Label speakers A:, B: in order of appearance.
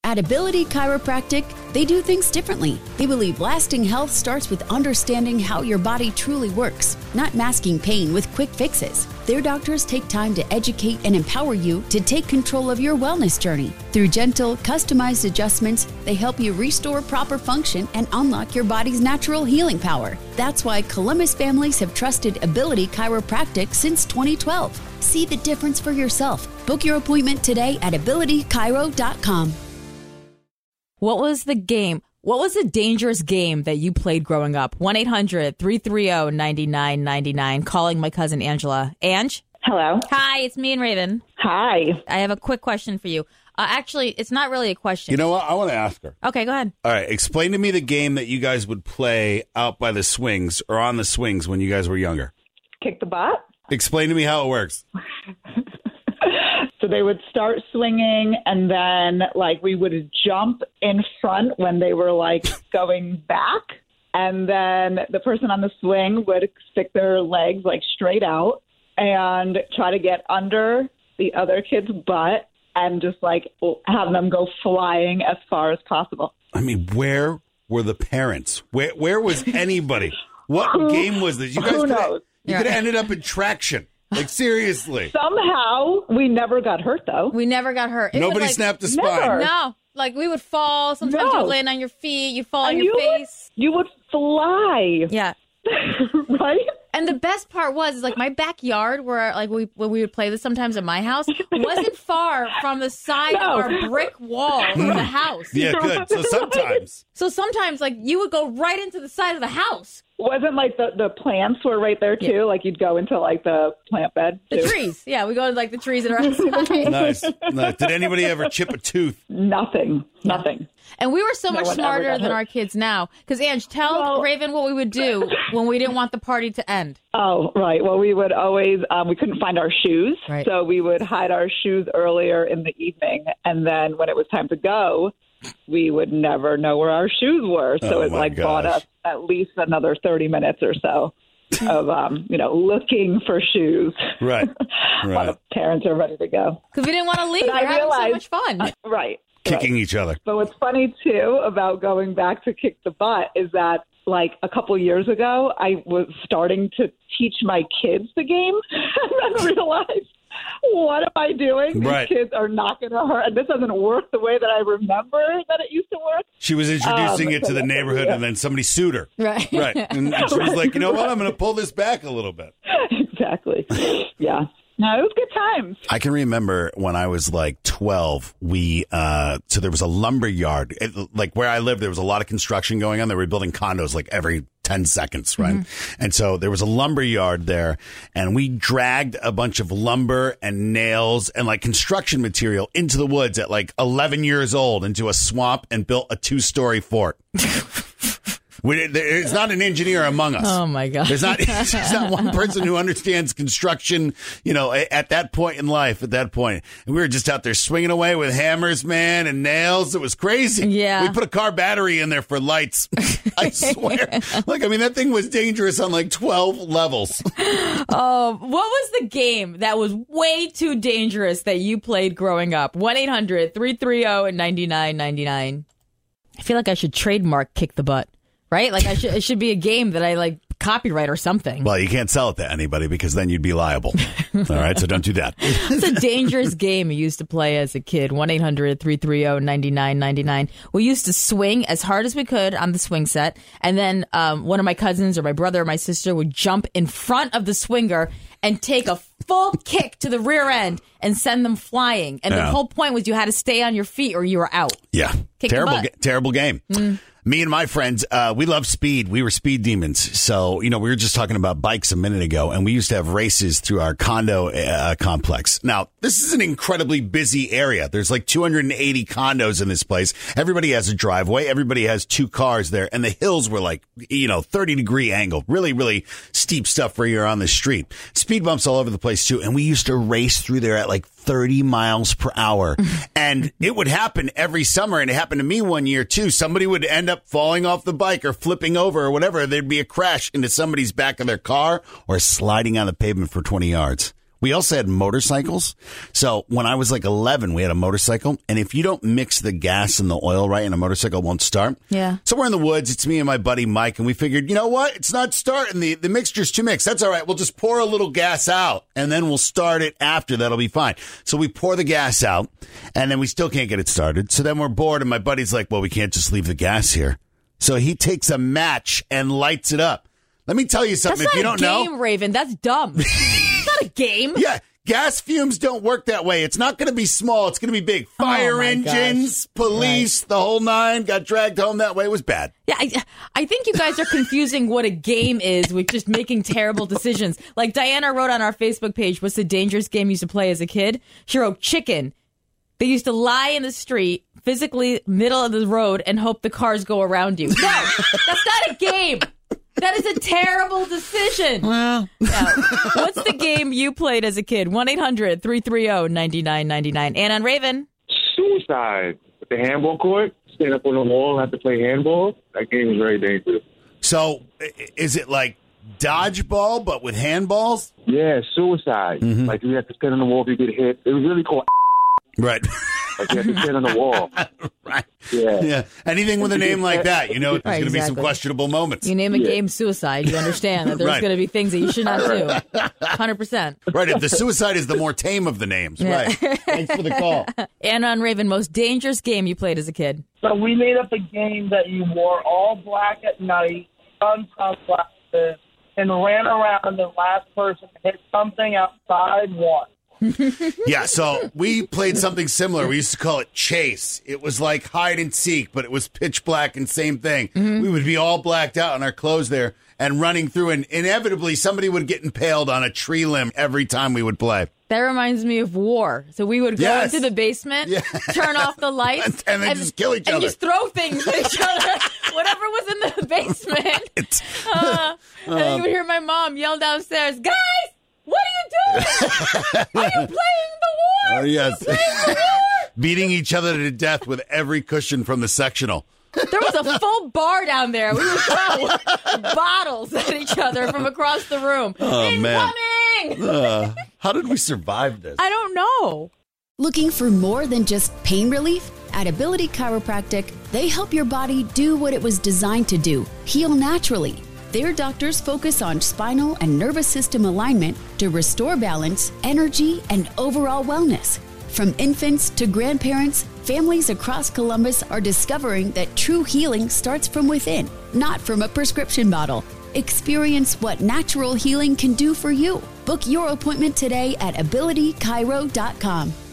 A: At Ability Chiropractic, they do things differently. They believe lasting health starts with understanding how your body truly works, not masking pain with quick fixes. Their doctors take time to educate and empower you to take control of your wellness journey. Through gentle, customized adjustments, they help you restore proper function and unlock your body's natural healing power. That's why Columbus families have trusted Ability Chiropractic since 2012. See the difference for yourself. Book your appointment today at abilitychiro.com.
B: What was the dangerous game that you played growing up? 1-800-330-9999. Calling my cousin Angela. Ange?
C: Hello.
B: Hi, it's me and Raven.
C: Hi.
B: I have a quick question for you. Actually, it's not really a question.
D: You know what? I want to ask her.
B: Okay, go ahead.
D: All right. Explain to me the game that you guys would play out by the swings or on the swings when you guys were younger.
C: Kick the butt?
D: Explain to me how it works.
C: So they would start swinging, and then, we would jump in front when they were, going back. And then the person on the swing would stick their legs, straight out and try to get under the other kid's butt and just, have them go flying as far as possible.
D: I mean, where were the parents? Where was anybody? What game was this? You guys
C: Who knows?
D: You could have ended up in traction. Seriously.
C: Somehow, we never got hurt, though.
B: We never got hurt.
D: Nobody snapped a spine.
C: Never.
B: No. We would fall. Sometimes you would land on your feet. You'd fall on your face.
C: You would fly.
B: Yeah.
C: Right?
B: And the best part was, my backyard where, when we would play this sometimes at my house, wasn't far from the side of our brick wall of the house.
D: Yeah, good. So sometimes.
B: You would go right into the side of the house.
C: Wasn't the plants were right there too?
B: Yeah.
C: You'd go into the plant bed too.
B: The trees. Yeah, we go to the trees that are outside.
D: Nice. Did anybody ever chip a tooth?
C: Nothing.
B: And we were so much smarter than our kids now. Because, Ange, tell Raven what we would do when we didn't want the party to end.
C: Oh, right. Well, we would always, we couldn't find our shoes.
B: Right.
C: So we would hide our shoes earlier in the evening. And then when it was time to go, we would never know where our shoes were. So it bought us at least another 30 minutes or so of, looking for shoes.
D: Right.
C: While the parents are ready to go.
B: Because we didn't want to leave. We were having so much fun.
C: Right.
D: Kicking each other.
C: But what's funny, too, about going back to kick the butt is that, a couple years ago, I was starting to teach my kids the game and then realized, what am I doing?
D: Right.
C: These kids are not going to hurt. And this doesn't work the way that I remember that it used to work.
D: She was introducing it to the neighborhood, and then somebody sued her.
B: Right.
D: Right. And she was like, you know what? I'm going to pull this back a little bit.
C: Exactly. Yeah. No, it was good times.
D: I can remember when I was 12, so there was a lumber yard. Where I lived, there was a lot of construction going on. They were building condos every 10 seconds, right? Mm-hmm. And so there was a lumber yard there, and we dragged a bunch of lumber and nails and construction material into the woods at 11 years old into a swamp and built a 2-story fort. There's not an engineer among us.
B: Oh, my God.
D: There's not one person who understands construction, at that point in life, And we were just out there swinging away with hammers, man, and nails. It was crazy.
B: Yeah.
D: We put a car battery in there for lights. I swear. That thing was dangerous on 12 levels.
B: What was the game that was way too dangerous that you played growing up? 1-800-330-9999. I feel like I should trademark Kick the Butt. Right? It should be a game that I copyright or something.
D: Well, you can't sell it to anybody because then you'd be liable. All right, so don't do that.
B: It's a dangerous game you used to play as a kid. 1-800-330-9999. We used to swing as hard as we could on the swing set, and then one of my cousins or my brother or my sister would jump in front of the swinger and take a full kick to the rear end and send them flying. And the whole point was you had to stay on your feet or you were out.
D: Yeah. Terrible game. Mm. Me and my friends, we love speed. We were speed demons. So, we were just talking about bikes a minute ago, and we used to have races through our condo complex. Now, this is an incredibly busy area. There's 280 condos in this place. Everybody has a driveway. Everybody has 2 cars there. And the hills were 30-degree angle. Really, really steep stuff where you're on the street. Speed bumps all over the place, too. And we used to race through there at 30 miles per hour. And it would happen every summer. And it happened to me one year, too. Somebody would end up falling off the bike or flipping over or whatever. There'd be a crash into somebody's back of their car or sliding on the pavement for 20 yards. We also had motorcycles. So when I was like 11, we had a motorcycle. And if you don't mix the gas and the oil right, and a motorcycle won't start.
B: Yeah.
D: So we're in the woods. It's me and my buddy Mike. And we figured, you know what? It's not starting. The mixture's too mixed. That's all right. We'll just pour a little gas out and then we'll start it after. That'll be fine. So we pour the gas out and then we still can't get it started. So then we're bored. And my buddy's like, well, we can't just leave the gas here. So he takes a match and lights it up. Let me tell you something.
B: That's
D: if you
B: not
D: don't
B: a game,
D: know,
B: Raven. That's dumb. It's not a game.
D: Yeah, gas fumes don't work that way. It's not going to be small. It's going to be big. Fire engines, police, the whole nine got dragged home that way. It was bad.
B: Yeah, I think you guys are confusing what a game is with just making terrible decisions. Like Diana wrote on our Facebook page, what's the dangerous game you used to play as a kid? She wrote chicken. They used to lie in the street, physically middle of the road, and hope the cars go around you. No, that's not a game. That is a terrible decision.
D: Well,
B: what's the game you played as a kid? 1-800-330-9999. And on Raven.
E: Suicide. With the handball court, stand up on the wall, have to play handball. That game is very dangerous.
D: So is it like dodgeball, but with handballs?
E: Yeah, suicide.
D: Mm-hmm.
E: Like you have to stand on the wall if you get hit. It was really called.
D: Right.
E: Like you have to stand on the wall.
D: Right.
E: Yeah.
D: Anything with a name like that, you know, there's
B: Right,
D: going to be some
B: exactly.
D: questionable moments.
B: You name a game suicide, you understand that there's
D: Right.
B: going to be things that you should not do. 100%.
D: Right. If the suicide is the more tame of the names. Right. Thanks for the call.
B: And on Raven, most dangerous game you played as a kid?
F: So we made up a game that you wore all black at night, sunglasses, and ran around, and the last person to hit something outside won.
D: Yeah, so we played something similar. We used to call it Chase. It was like hide and seek, but it was pitch black and same thing.
B: Mm-hmm.
D: We would be all blacked out in our clothes there and running through, and inevitably somebody would get impaled on a tree limb every time we would play.
B: That reminds me of war. So we would go
D: Yes.
B: into the basement, turn off the lights,
D: And then just kill each
B: and
D: other.
B: just throw things at each other, whatever was in the basement. And then you would hear my mom yell downstairs, "Guys, what are you doing? Are you playing the war?
D: Oh, yes.
B: Are you playing the war?"
D: Beating each other to death with every cushion from the sectional.
B: There was a full bar down there. We would throw bottles at each other from across the room.
D: Oh, man.
B: Incoming!
D: How did we survive this?
B: I don't know.
A: Looking for more than just pain relief? At Ability Chiropractic, they help your body do what it was designed to do, heal naturally. Their doctors focus on spinal and nervous system alignment to restore balance, energy, and overall wellness. From infants to grandparents, families across Columbus are discovering that true healing starts from within, not from a prescription bottle. Experience what natural healing can do for you. Book your appointment today at abilitychiro.com.